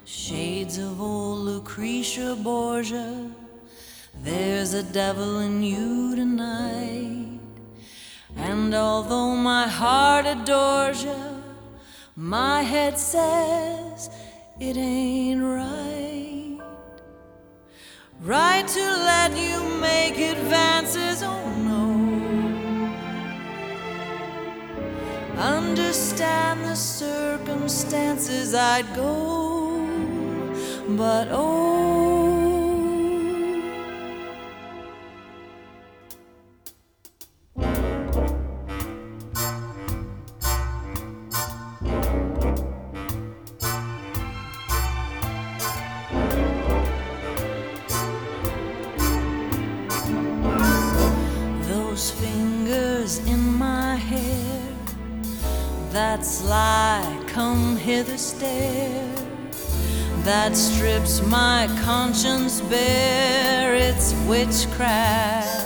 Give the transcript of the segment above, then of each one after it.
Shades of old Lucretia Borgia, there's a devil in you tonight. And although my heart adores you, my head says it ain't right. Right to let you make advances, oh no. Understand the circumstances, I'd go, but oh, those fingers in my hair that sly, come hither stare, that strips my conscience bare, it's witchcraft.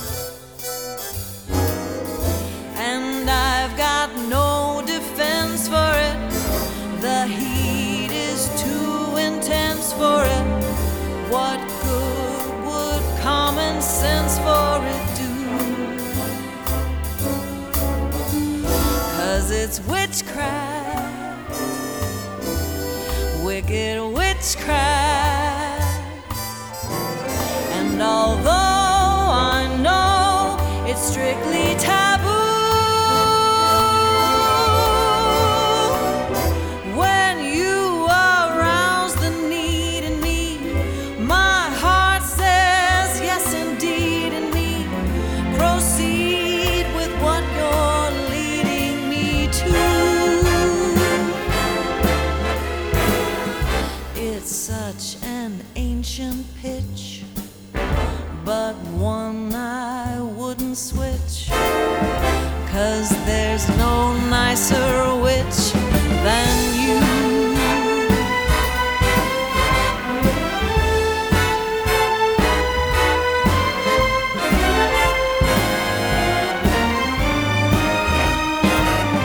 And I've got no defense for it, the heat is too intense for it. What good would common sense for it do? 'Cause it's witchcraft, wicked witchcraft. And although I know it's strictly taboo, when you arouse the need in me, my heart says yes indeed in me. Proceed with what you're leading me to. It's such an ancient pitch, but one I wouldn't switch, 'cause there's no nicer witch than you.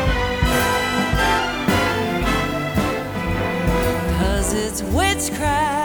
'Cause it's witchcraft.